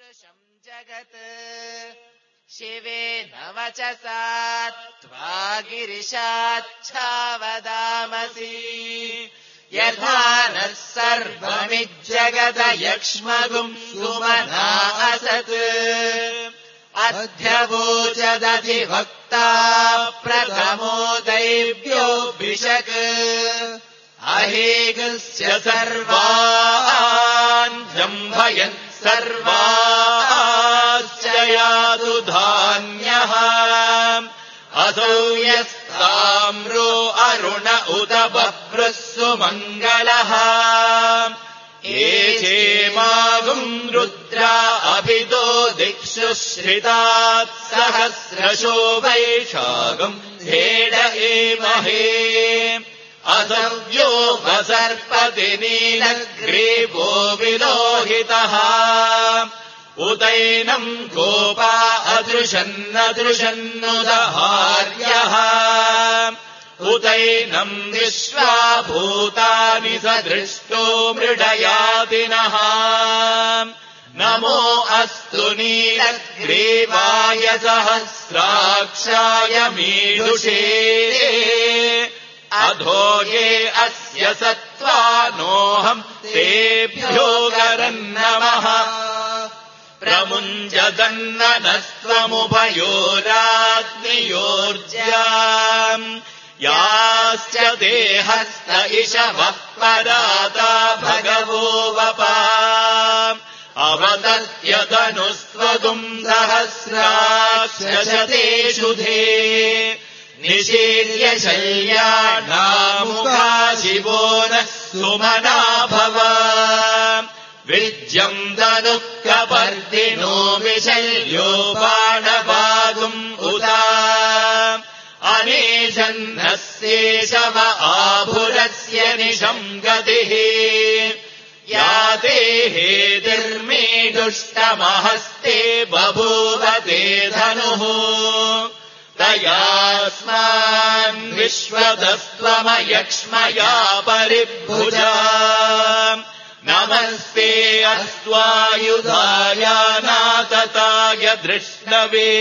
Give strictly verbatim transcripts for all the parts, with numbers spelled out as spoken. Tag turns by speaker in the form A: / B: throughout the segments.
A: सदृशम् जगत् शिवेन वचसा त्वा गिरिशाच्छावदामसि यथा नः सर्वमिज्जगत यक्ष्मगुम् सुमना असत् अध्यवोचदधिवक्ता प्रथमो दैव्योऽभिषक् अहेगस्य सर्वान् जम्भयन् सर्वाश्च यातु धान्यः असौ यस्ताम्रो अरुण उत बभ्रः सुमङ्गलः एचेमागुम् रुद्रा अभितो दिक्षु श्रितात् सहस्रशो वैशागम् धेड एमहे असव्यो वसर्पति नीलग्रीवो विलोहितः उदैनम् गोपा अदृशन्नदृशन्नुदहार्यः उदैनम् विश्वा भूतानि सदृष्टो मृडयादिनः नमो अस्तु नीलग्रीवाय सहस्राक्षाय मीदुषे अधोगे अस्य सत्त्वानोऽहम् तेभ्यो गरन्नमः प्रमुञ्जदन्ननस्त्वमुभयोराग्नियोर्ज्याम् याश्च देहस्त इषवः पराता भगवो वपा अवदत्यतनुस्त्वगुम् सहस्राक्षशतेषु धे निशीर्य शल्यानामुखा शिवो नः सुमना भव विज्यम् दनुः कपर्दिनो विशल्यो बाणवागुम् उदा अनेशन्नस्येशव आभुरस्य निशम् गतिः या ते हेतिर्मेदुष्टमहस्ते बभूव ते धनुः तयास्मान् विश्वतस्त्वमयक्ष्मया परिभुजा नमस्ते अस्त्वायुधायानातताय धृष्णवे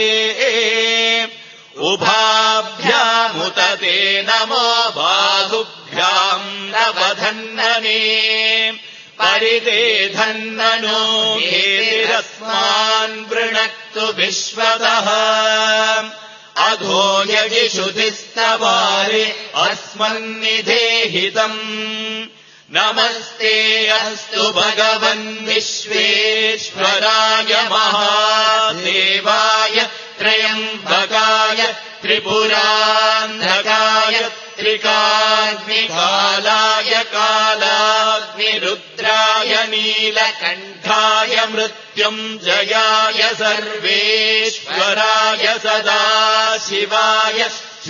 A: उभाभ्यामुत ते नमो बाहुभ्याम् नवधन्नने परिते धन्ननो हेतिरस्मान् वृणक्तु विश्वतः अधो यजिषुतिस्तवारे अस्मन्निधेहितम् नमस्ते अस्तु भगवन् विश्वेश्वराय महादेवाय त्र्यम्बकाय त्रिपुरान्धकाय त्रिकाग्निकालाय कालाग्निरुद्राय नीलकण्ठाय मृत्युञ्जयाय सर्वेश्वराय सदाशिवाय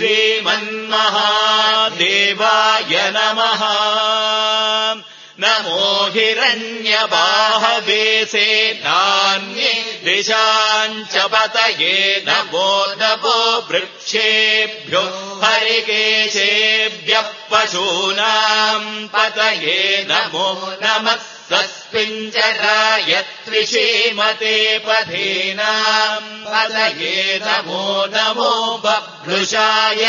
A: श्रीमन्महादेवाय नमः नमो हिरण्यबाहवे सेनान्ये दिशाञ्च पतये नमो नमो वृक्षेभ्यो हरिकेशेभ्यः पशूनाम् पतये नमो नमः सस्पिञ्जराय त्रिषीमते पथेनाम् पतये नमो नमो बभ्रुषाय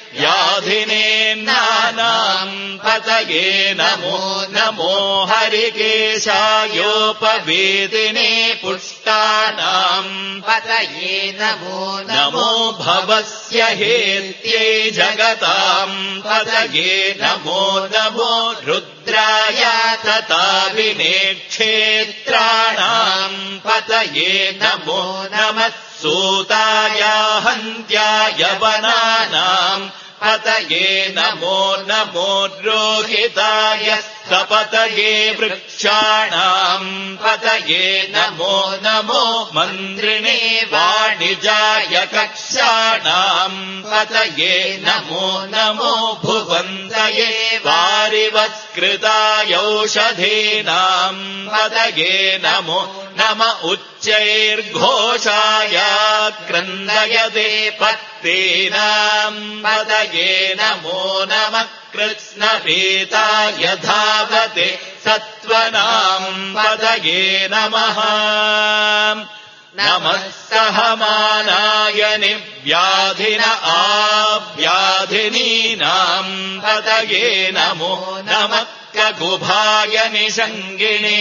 A: व्याधिनेन्नानाम् पतये नमो नमो हरिकेशायोपवेदिने पुष्टानाम् पतये नमो नमो भवस्य हेत्यै जगताम् पतये नमो नमो रुद्राय तथा विनेक्षेत्राणाम् पतये नमो नमः सूताय हन्त्याय वनानाम् पतये नमो नमो रोहिताय सपतये वृक्षाणाम् पतये नमो नमो मन्त्रिणे वाणिजाय कक्षाणाम् पतये नमो नमो भुवन्तये वारिवत्कृतायौषधीनाम् पतये नमो नम उच्चैर्घोषाय क्रन्दयते पत्तीनाम् पतये नमो नमः कृत्स्नपीताय धावते सत्त्वनाम् पतये नमः नमः सहमानाय निव्याधिन आव्याधिनीनाम् पतये नमो नमः ककुभाय निषङ्गिणे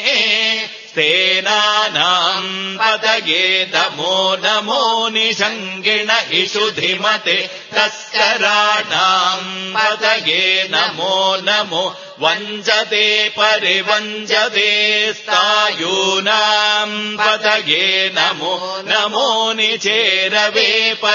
A: सेनानाम् पतये नमो नमो निषङ्गिण इषुधिमते तस्कराणाम् पतये नमो नमो वञ्चते परिवञ्चते स्थायूनाम् पतये नमो नमो निचेरवे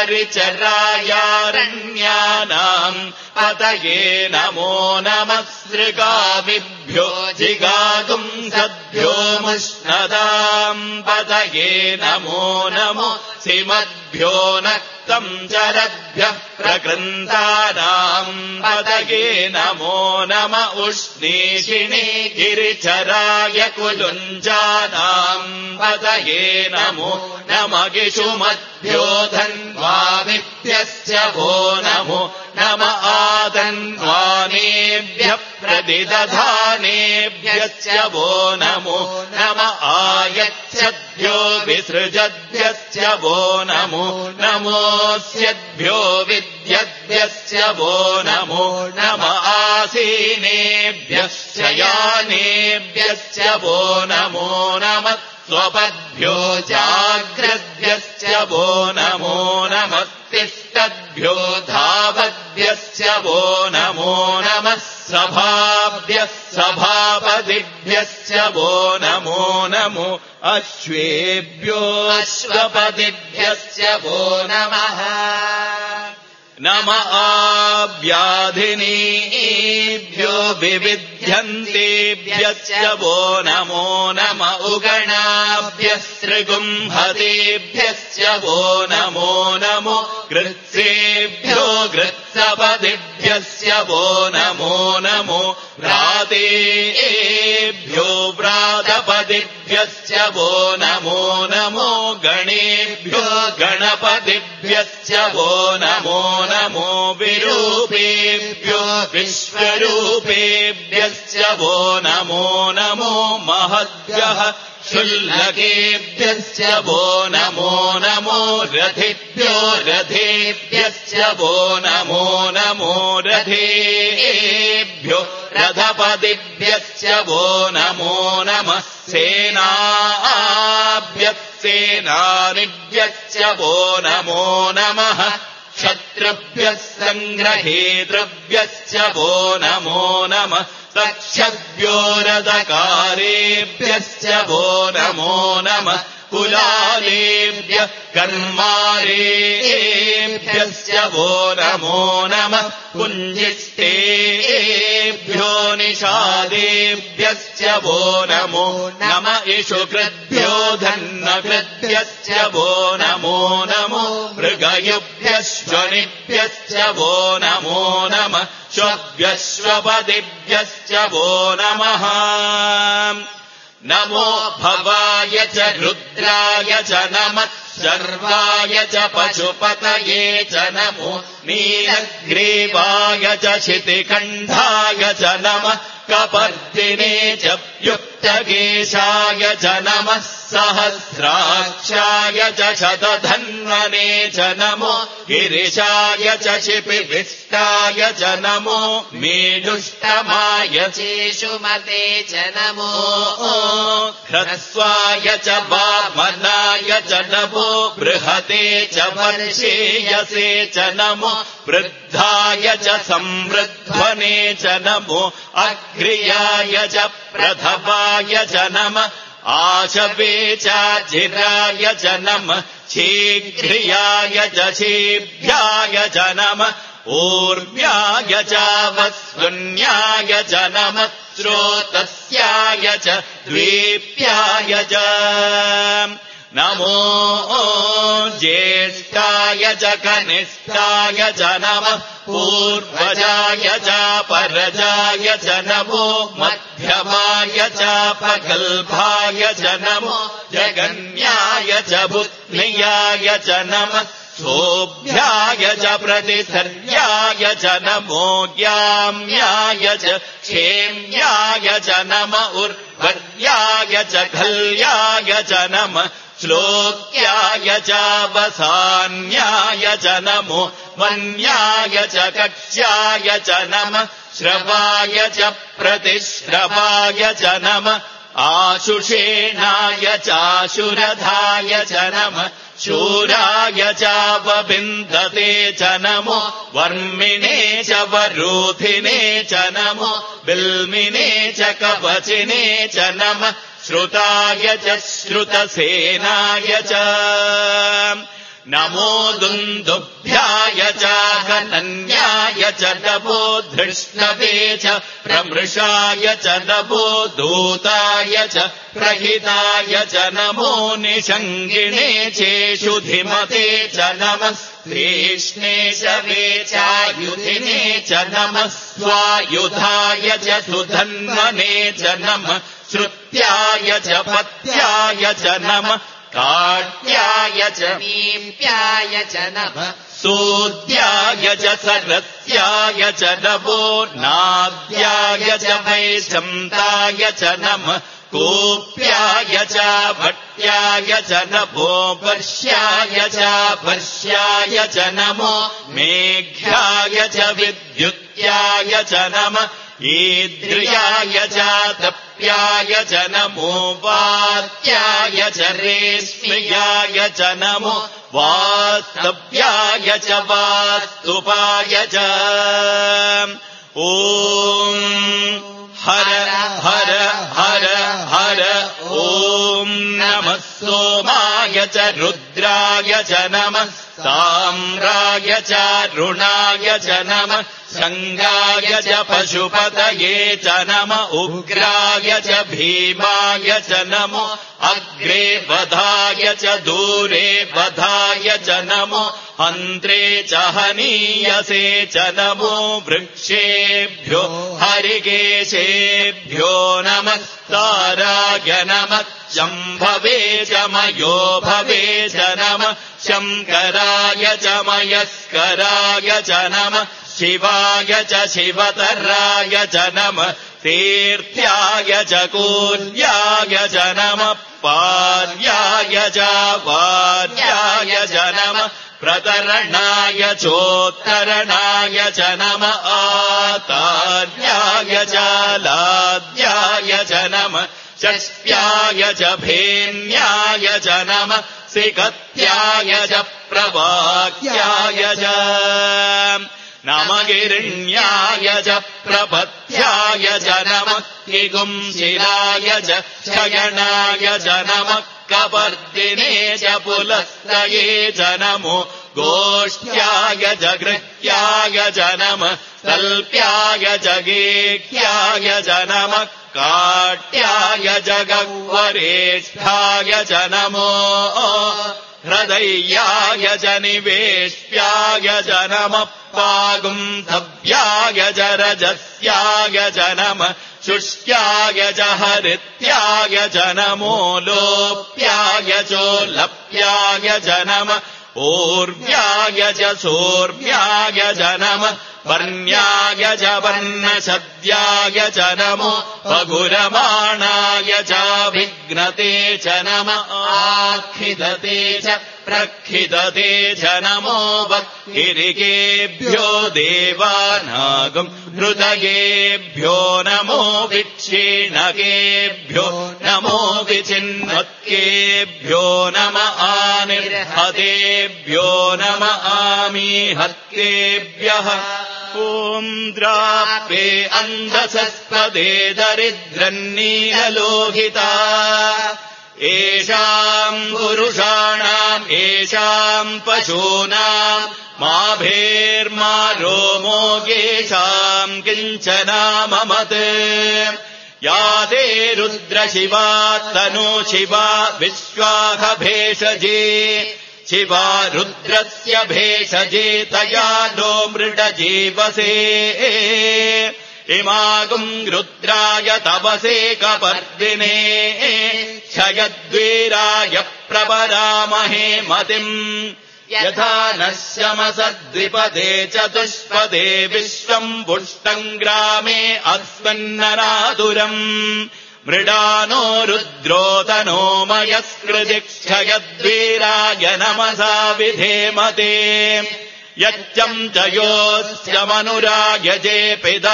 A: परिचरायारण्यानाम् पतये नमो नमः सृगाविभ्यो जिगातुम् सद्भ्यो मुष्णदाम् पतये नमो नमो सिमद्भ्यो नक्तम् चरद्भ्यः प्रकृन्तानाम् पतये नमो नम उष्णीषिणे गिरिचराय कुलुञ्जानाम् पतये नमो नम गिषुमद्भ्यो धन्वामिभ्यश्च वो नमो नम आधन्वानेभ्यः प्रतिदधानेभ्यश्च वो नमो नम आयच्छद्भ्यो विसृजद्भ्यश्च वो नमो नमोऽस्यद्भ्यो विद्यद्भ्यश्च वो नमो नम आसीनेभ्यश्च यानेभ्यश्च वो नमो नमः स्वपद्भ्यो जाग्रद्भ्यश्च वो नमो नमः तिष्ठद्भ्यो धावद्भ्यश्च वो नमो नमः सभाभ्यः सभापतिभ्यश्च वो नमो नमो अश्वेभ्यो अश्वपतिभ्यश्च वो नमः नम आव्याधिनीभ्यो विविध्यन्तेभ्यश्च वो नमो नम उगणाभ्यः सृगुम्हतेभ्यश्च वो नमो नमो कृत्सेभ्यो कृत्सपतिभ्यश्च वो नमो नमो व्रातेभ्यो व्रातपतिभ्यश्च वो नमो नमो गणेभ्यो गणपतिभ्यश्च वो नमो नमो विरूपेभ्यो विश्वरूपेभ्यश्च वो नमो नमो महद्भ्यः शुल्लकेभ्यश्च वो नमो नमो रथिभ्यो रथेभ्यश्च वो नमो नमो रथेभ्यो रथपतिभ्यश्च वो नमो नमः सेनाभ्यः सेनानिभ्यश्च वो नमो नमः शत्रुभ्यः सङ्ग्रहेतृभ्यश्च वो नमो नमः तक्षभ्यो रथकारेभ्यश्च वो नमो नमः कुलालेभ्यः कर्मारेभ्यश्च वो नमो नमः कुञ्जिष्टेभ्यो निषादेभ्यश्च वो नमो नम इषुकृद्भ्यो धन्नकृद्भ्यश्च वो नमो नमो मृगयुभ्यश्वनिभ्यश्च वो नमो नमः श्वभ्यश्वपतिभ्यश्च वो नमः नमो भवाय च रुद्राय च नमः शर्वाय च पशुपतये च नमो नीलग्रीवाय च शितिकण्ठाय च नमः कपर्दिने च युक्तकेशाय च नमः सहस्राक्षाय च शतधन्वने च नमो गिरिशाय च शिपिविष्टाय च नमो मेढुष्टमाय चेषुमते च नमो ह्रस्वाय च वामनाय च नमो बृहते च वर्षेयसे च नमो वृद्धाय च संवृध्वने च नमो अग्र्याय च प्रथवाय च नमः आशवे च जिराय च नमः शीघ्रियाय च शीभ्याय च नमः ऊर्व्याय च वस्वन्याय च नमः स्रोतस्याय च द्वीप्याय च नमो ज्येष्ठाय च कनिष्ठाय च नमः पूर्वजाय च परजाय च नमो मध्यमाय च प्रगल्भाय च नमो जगन्याय च बुद्ध्याय च नमः सोऽभ्याय च प्रतिसर्याय च नमो ज्ञाम्याय च क्षेम्याय च नम उर्वर्याय च खल्याय च नम श्लोक्याय च वसान्याय च नमो वन्याय च कक्ष्याय च नम श्रवाय च प्रतिश्रवाय च नम आशुषेणाय चाशुरधाय च नम शूराय च वबिन्दते च नमो वर्मिणे च वरूथिने च नमो बिल्मिने च कवचिने च नम श्रुताय च श्रुतसेनाय च नमो दुन्दुभ्याय च गणन्याय च नमो धृष्णवे च प्रमृषाय च नमो दूताय च प्रहिताय च नमो निषङ्गिणे चेषुधिमते च नमः कृष्णे शवे चायुधिने च नमः स्वायुधाय च सुधन्वने च नमः श्रुत्याय च पत्याय च नमः काट्याय च मीप्याय च नमः सूद्याय च सरस्याय च नमो नाद्याय च वैशन्ताय च नमः कोप्याय च भट्याय च नमो वर्ष्याय च वर्ष्याय च नमो मेघ्याय च विद्युत्याय च नमः ईद्रियाय च तप्याय च नमो वात्याय च रेश्म्याय च नमो वास्तव्याय च वास्तुपाय च ॐ हर हर हर हर ॐ नमः सोमाय च रुद्राय च नमः साम्राय च रुणाय च नमः शङ्गाय च पशुपतये च नम उग्राय च भीमाय च नमो अग्रे वधाय च दूरे वधाय च नमो हन्त्रे च हनीयसे च नमो वृक्षेभ्यो हरिकेशेभ्यो नमः ताराय नमः शम्भवे च मयो भवे च नमः शङ्कराय च मयस्कराय च नमः शिवाय च शिवतराय च नमः तीर्थ्याय च कूल्याय च नमः पार्याय च वार्याय च नमः प्रतरणाय चोत्तरणाय च नमः आतार्याय च लाद्याय च नमः षष्ट्याय च भेन्याय च नमः सिकत्याय च प्रवाक्याय च नमगिरिण्याय च प्रपथ्याय च नमः किगुंशिलाय च शयनाय च नमः कपर्दिने च पुलस्तये च नमो गोष्ठ्याय च गृह्याय च नमः तल्प्याय च गेह्याय च नमः काट्याय च गह्वरेष्ठाय च नमो हृदय्याय च निवेश्याय च नमः पागुंधव्याय च रजस्याय च नमः शुष्याय च हरित्याय च नमो लोप्याय चोलप्याय च नमः ऊर्व्याय च सोर्व्याय च नमः वर्ण्याय च वर्णशद्याय च नमो पगुरमाणाय च विघ्नते च नमः आखिदते च प्रखिदते च नमो वक्किरिकेभ्यो देवानागम् हृदयेभ्यो नमो विक्षीणकेभ्यो नमो विचिन्वत्केभ्यो नम आनिर्हतेभ्यो नम आमीहत्केभ्यः ॐ द्रापे अन्धसस्पदे दरिद्रन्नीललोहिता येषाम् पुरुषाणाम् येषाम् पशूनाम् मा भेर्मा रोमो येषाम् किञ्चनाममत् या ते रुद्रशिवा तनु शिवा विश्वाखभेषजे शिवा रुद्रस्य भेषजे तया नो मृडजीवसे इमागुम् रुद्राय तपसे कपर्दिने क्षयद्वीराय प्रपरामहे मतिम् यथा नश्यमसद्विपदे चतुष्पदे विश्वम् पुष्टम् ग्रामे अस्मिन्ननादुरम् मृडानो रुद्रोतनो मयस्कृतिक्षयद्वीराय नमसा विधेमते यच्चम् च योऽस्य मनुरायजे पिता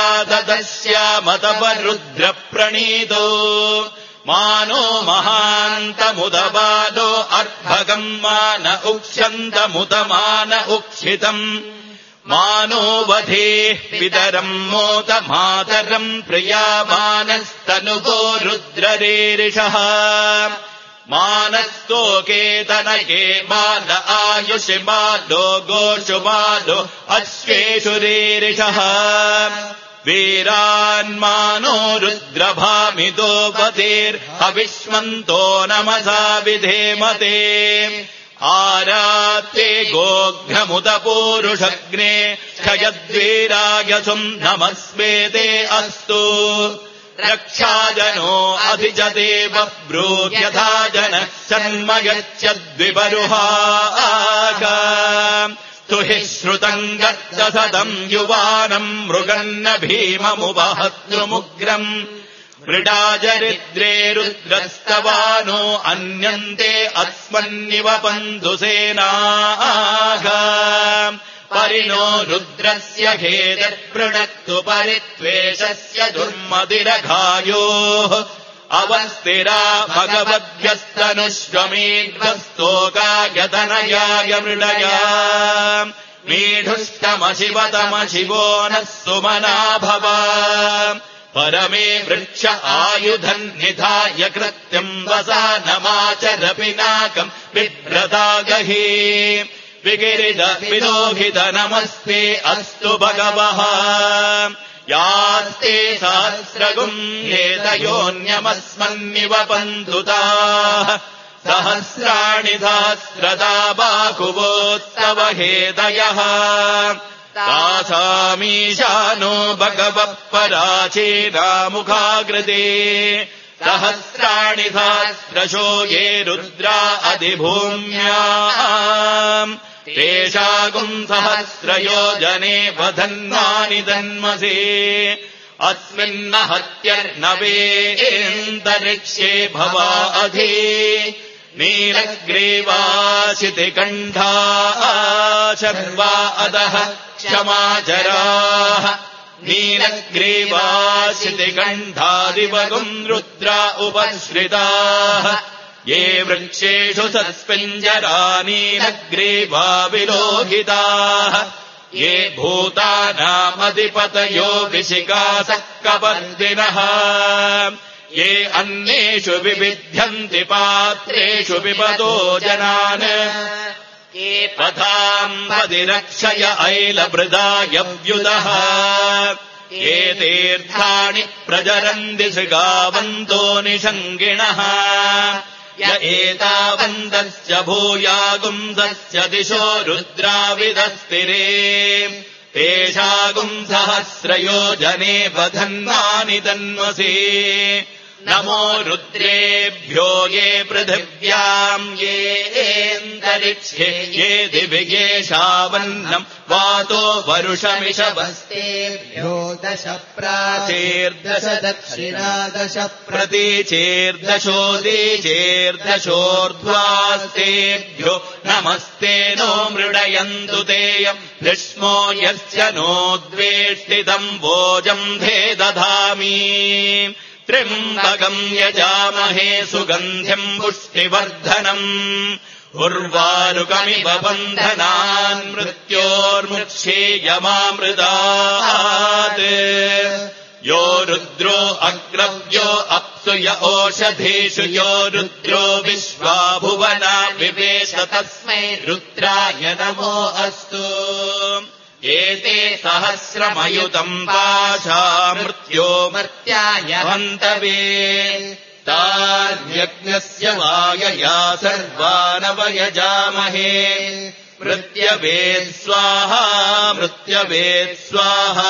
A: ददस्यामतपरुद्रप्रणीतो मानो महान्तमुदबालो अर्भगम् मान उक्ष्यन्तमुदमान उक्षितम् मानो वधेः पितरम् मोत मातरम् प्रियामानस्तनुगो रुद्ररेरिषः मानस्तोकेतनके माल आयुषि मालो गोषु मालो अश्वेषु रेरिषः वीरान्मानो रुद्रभामिदो वधेर्हविष्मन्तो नमसा विधेमते आरात्ते गोघ्नमुदपूरुषग्ने क्षयद्वीरायसुम् नमस्वेते अस्तु रक्षाजनो अधिजते बभ्रूर्यथा जनः सन्मयच्छद्विपरुहाका स्तुहि श्रुतम् गर्दसदम् युवानम् मृगन्न भीममुपहतृमुग्रम् मृडाजरिद्रे रुद्रस्तवानो अन्यन्ते अस्मन्निव पन्धुसेनाः परिणो रुद्रस्य हेदर्पृणक्तु परित्वेषस्य दुर्मदिरघायोः अवस्थिरा भगवद्भ्यस्तनुष्वमीढ्वस्तोकायतनयाय मृडया मीढुष्टमशिवतमशिवो नः सुमना भव परमे वृक्ष आयुधम् निधाय कृत्यम् वसानमाचर पिनाकम् बिभ्रतागहि विगिरिद विलोहित नमस्ते अस्तु भगवः यास्ते सहस्रगुम् हेतयोऽन्यमस्मन्निव पन्धुताः सहस्राणि सहस्रदा बाहुवोत्तव हेतयः तासामीशानो भगवः पराचीनामुखाकृते सहस्राणि सहस्रशो ये रुद्रा अधिभूम्याम् तेषागुम् सहस्रयोजने वधन्नानि धन्मसे अस्मिन्न हत्यर्नवेऽन्तरिक्षे भवा अधि नीलग्रीवाशितिकण्ठा शर्वा अधः क्षमाचराः नीलग्रीवाशितिकण्ठादिवगुम् रुद्रा उपश्रिताः ये वृक्षेषु सस्पिञ्जरा नीलग्रीवा विलोहिताः ये भूतानामधिपतयो विशिखासः कपर्दिनः ये अन्येषु विविध्यन्ति पात्रेषु पिबतो जनान् ये पथाम् पदिरक्षय ऐलभृदायव्युदः ये तीर्थाणि प्रजरन्ति शृगावन्तो निषङ्गिणः य एतावन्तस्य भूयागुंसस्य दिशो रुद्राविदस्तिरे तेषागुम् सहस्रयोजने वधन्नानि तन्वसे नमो रुद्रेभ्यो ये पृथिव्याम् येऽन्तरिक्षे ये दिविगेशावन्नम् वातो वरुषमिषवस्तेभ्यो दश प्राचेर्दश दक्षिणा दश प्रतीचेर्दशोदीचेर्दशोर्ध्वास्तेभ्यो नमस्ते नो मृडयन्तु तेयम् भीष्मो यस्य नो द्वेष्टितम् भोजम् धे दधामि त्र्यम्बकम् यजामहे सुगन्ध्यम् पुष्टिवर्धनम् उर्वारुकमिव बन्धनान् मृत्योर्मुक्षेयमामृतात् यो रुद्रो अग्रव्यो अप्सु य ओषधीषु यो रुद्रो विश्वा भुवना विवेश तस्मै रुद्राय नमो अस्तु एते सहस्रमयुतम् पाशा मृत्यो मर्त्याय हन्तवे तार्यज्ञस्य वायया सर्वानवयजामहे मृत्यवे स्वाहा मृत्यवे स्वाहा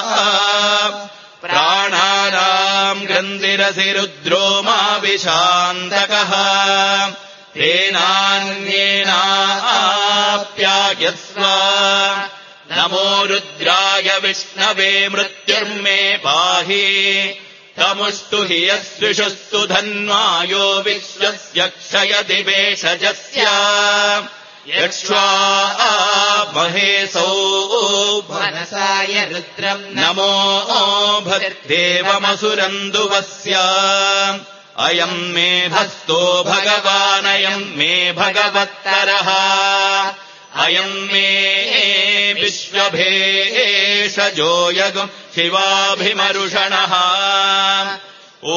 A: प्राणानाम् ग्रन्थिरसि रुद्रो मा विशान्तकः तेनान्येनाप्य पाह्यस्व नमो रुद्राय विष्णवे मृत्युर्मे पाहि तमुस्तु हि यस्विषुस्तु धन्वायो विश्वस्य क्षयति वेषजस्य यक्ष्वा महेशौ
B: मनसाय रुद्रम्
A: नमो भद्देवमसुरन्दुवस्य अयम् मे हस्तो भगवानयम् मे भगवत्तरः अयम् मे विश्वभेषजो यगुम् शिवाभिमरुषणः ॐ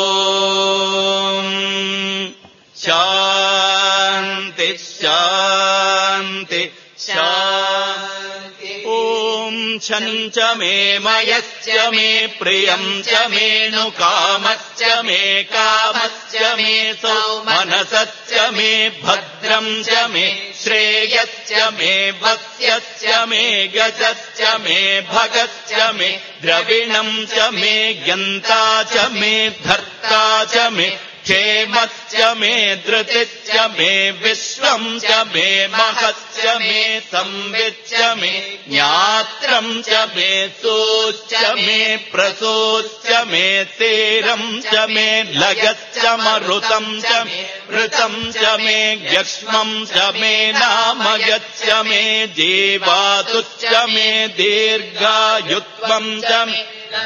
A: शान्ति शान्ति शान्ति ॐ छञ्च मे मयश्च मे प्रियम् च मे नु कामश्च मे कामश्च मे सौ मनसश्च मे भद्रम् च मे श्रेयश्च मे वत्स्यश्च मे गजश्च मे भगश्च मे द्रविणम् च मे गन्ता च मे धर्ता च मे क्षेमश्च मे धृतिश्च मे विश्वम् च मे महश्च मे संविच्च मे ज्ञात्रम् च मे सोश्च मे प्रसोश्च मे तेरम् च मे लगश्च मरुतम् च मे ऋतम् च मे ग्यक्ष्मम् च मे नामयच्च मे जीवातुश्च मे दीर्घायुत्वम् च मे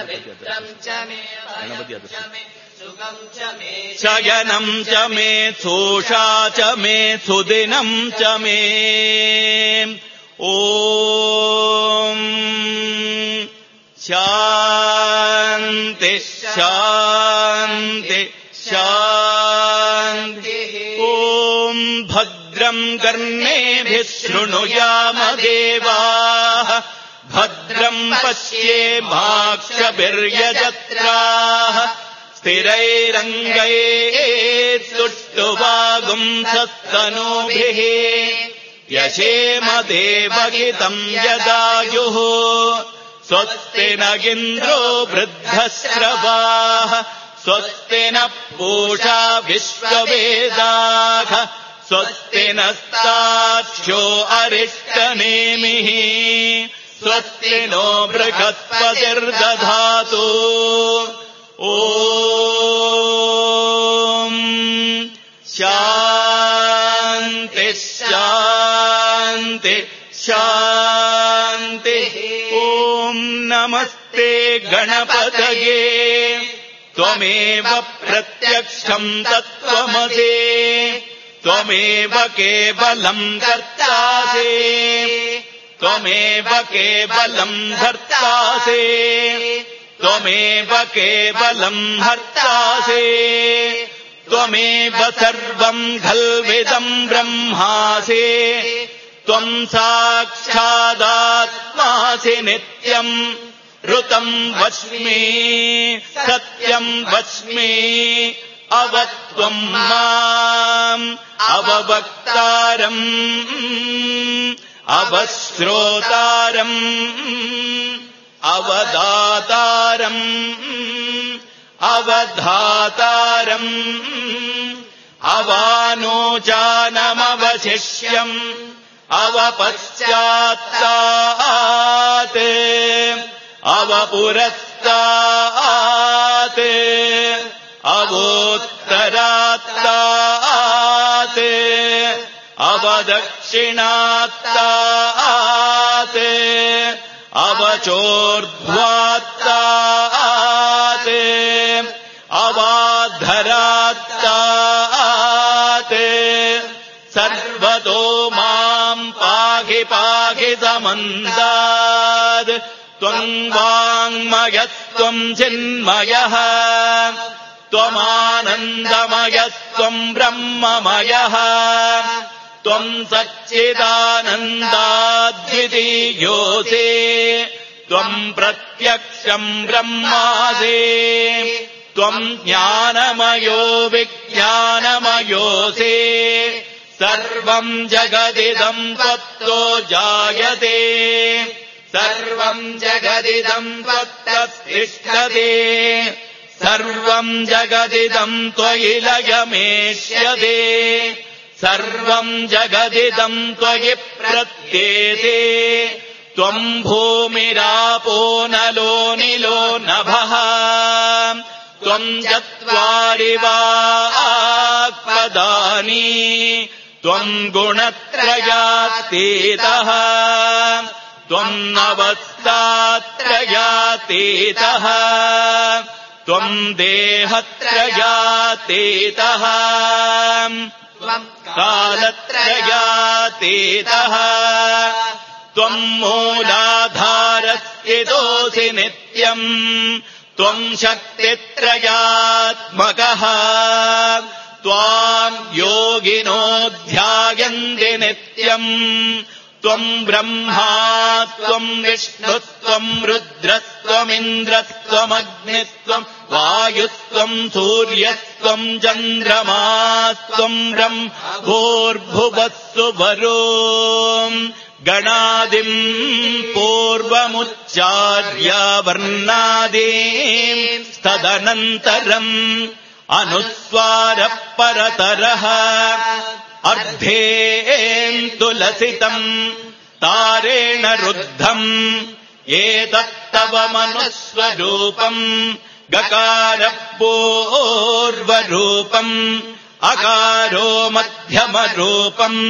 A: शयनम् च मे सोषा च मे सुदिनम् च मे ॐ शान्ति शान्ति शान्तिः ॐ भद्रम् कर्णेभिः शृणुयाम देवाः भद्रम् पश्येमाक्षभिर्यजत्राः स्थिरैरङ्गैः सुष्ठुवागुंसस्तनूभिः यशेम देवहितम् यदायुः स्वस्ति न इन्द्रो वृद्धश्रवाः स्वस्ति न पूषा विश्ववेदाः स्वस्ति नस्ताक्ष्यो अरिष्टनेमिः स्वस्ति नो बृहस्पतिर्दधातु ॐ शान्ति शान्ति शान्तिः ॐ नमस्ते गणपतये त्वमेव प्रत्यक्षम् तत्त्वमसि त्वमेव केवलम् कर्तासि त्वमेव केवलम् भर्तासि त्वमेव केवलम् हर्तासि त्वमेव सर्वम् खल्विदम् ब्रह्मासि त्वम् साक्षादात्मासि नित्यम् ऋतम् वच्मि सत्यम् वच्मि अवत्वम् माम् अववक्तारम् अवश्रोतारम् अवदातारम् अवधातारम् अवानोचानमवशिष्यम् अवपश्चात्तात् अवपुरस्तात् अवोत्तरात्तात् अवदक्षिणात्तात् अवचोर्ध्वात्तात् अवाधरात्तात् सर्वतो माम् पाहि पाहि समन्तात् त्वम् वाङ्मयस्त्वम् चिन्मयः त्वमानन्दमयस्त्वम् ब्रह्ममयः त्वम् सच्चिदानन्दाद्वितीयोऽसि त्वम् प्रत्यक्षम् ब्रह्मासि त्वम् ज्ञानमयो विज्ञानमयोऽसि सर्वम् जगदिदम् त्वत्तो जायते सर्वम् जगदिदम् त्वत्ततिष्ठते सर्वम् जगदिदम् त्वयि लयमेष्यते सर्वम् जगदिदम् त्वयि प्रत्येते त्वम् भूमिरापो नलो निलो नभः त्वम् चत्वारि वाक्पदानि त्वम् गुणत्रयातीतः त्वम् अवस्थात्रयातीतः त्वम् देहत्रयातीतः
B: त्वम्
A: कालत्रयातीतः त्वम् मूलाधारस्थितोऽसि नित्यम् त्वम् शक्तित्रयात्मकः त्वाम् योगिनो ध्यायन्ति नित्यम् त्वम् ब्रह्मा त्वम् विष्णुत्वम् रुद्रस्त्वमिन्द्रस्त्वमग्निस्त्वम् वायुस्त्वम् सूर्यस्त्वम् चन्द्रमास्त्वम् ब्रह्म भूर्भुवस्सु वरो गणादिम् पूर्वमुच्चार्य वर्णादीम् तदनन्तरम् अनुस्वारः परतरः अर्धेन्तुलसितम् तारेण रुद्धम् एतत्तव मनुस्वरूपम् गकारः पूर्वरूपम् अकारो मध्यमरूपम्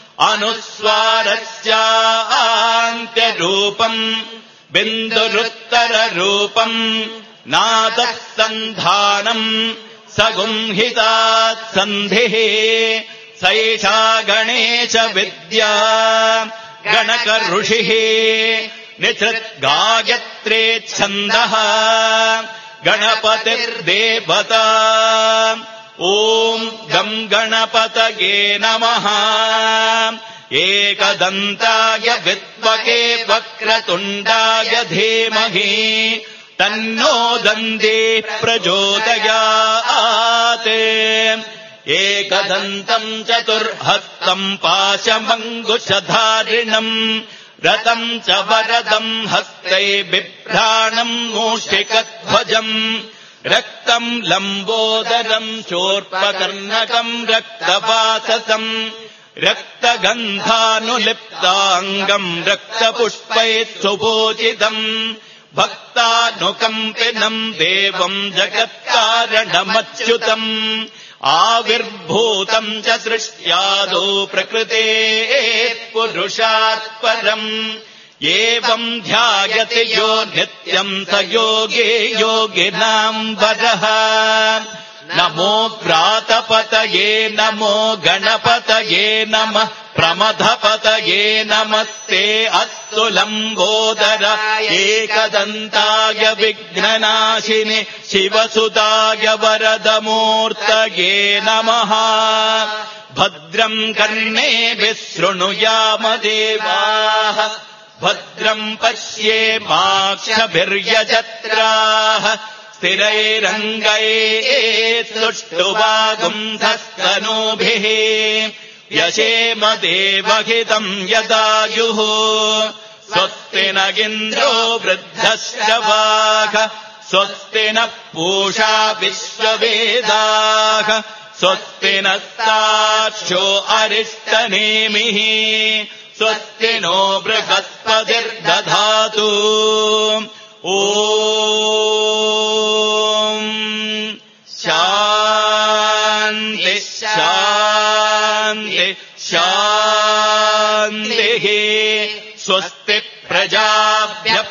A: अनुस्वारस्यान्त्यरूपम् बिन्दुरुत्तररूपम् नादः सन्धानम् सगुंहितात् सन्धिः सैषा गणेश विद्या गणक ऋषिः निसृद्गायत्रे छन्दः गणपतिर्देवता ॐ गम् गणपतये नमः एकदन्ताय विद्महे वक्रतुण्डाय धीमहि तन्नो दन्तिः प्रचोदयात् एकदन्तम् चतुर्हस्तम् पाशमङ्कुशधारिणम् रतम् च वरदम् हस्तै बिभ्राणम् मूषिकध्वजम् रक्तम् लम्बोदरम् शूर्पकर्णकम् रक्तवाससम् रक्तगन्धानुलिप्ताङ्गम् रक्तपुष्पैः सुपूजितम् भक्तानुकम्पिनम् देवम् जगत्कारणमच्युतम् आविर्भूतम् च सृष्ट्यादौ प्रकृतेः पुरुषात् परम् एवम् ध्यायति यो नित्यम् स योगे योगिनाम् वरः नमो व्रातपतये नमो गणपतये नमः प्रमथपतये नमस्ते अस्तु लम्बोदर एकदन्ताय विघ्ननाशिनि शिवसुताय वरदमूर्तये नमः भद्रम् कर्णेभिः शृणुयाम देवाः भद्रम् पश्येमाक्षभिर्यजत्राः स्थिरैरङ्गैः सुष्ठुवागुंसस्तनूभिः यशेम देवहितम् यदायुः स्वस्ति न इन्द्रो वृद्धश्रवाः स्वस्ति नः पूषा विश्ववेदाः स्वस्ति नस्तार्क्ष्यो अरिष्टनेमिः स्वस्ति नो बृहस्पतिर्दधातु ॐ शान्ति शान्ति शान्तिः स्वस्ति प्रजाभ्यः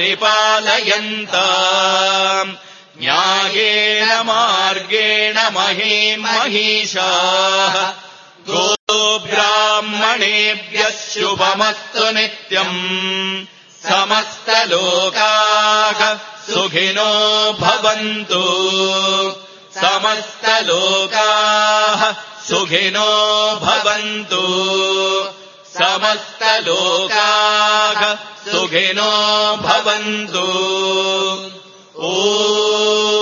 A: परिपालयन्ताम् न्यायेन मार्गेण महीम् महिषाः गोब्राह्मणेभ्यः शुभमस्तु नित्यम् समस्तलोकाः सुखिनो भवन्तु समस्तलोकाः सुखिनो भवन्तु समस्तलोकाः सुखिनो भवन्तु ॐ